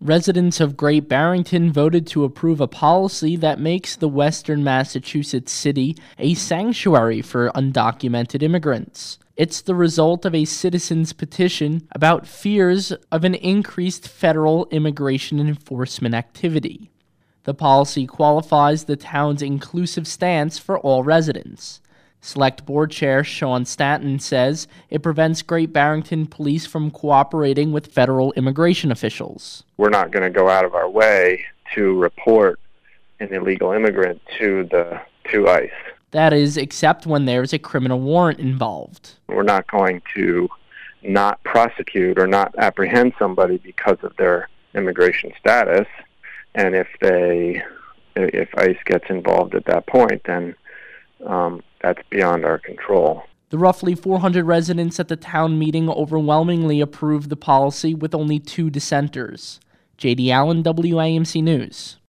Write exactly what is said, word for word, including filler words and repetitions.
Residents of Great Barrington voted to approve a policy that makes the western Massachusetts city a sanctuary for undocumented immigrants. It's the result of a citizens' petition about fears of an increased federal immigration enforcement activity. The policy qualifies the town's inclusive stance for all residents. Select Board Chair Sean Stanton says it prevents Great Barrington Police from cooperating with federal immigration officials. We're not going to go out of our way to report an illegal immigrant to the to ICE. That is, except when there's a criminal warrant involved. We're not going to not prosecute or not apprehend somebody because of their immigration status. And if they, if ICE gets involved at that point, then um, that's beyond our control. The roughly four hundred residents at the town meeting overwhelmingly approved the policy with only two dissenters. J D Allen, W A M C News.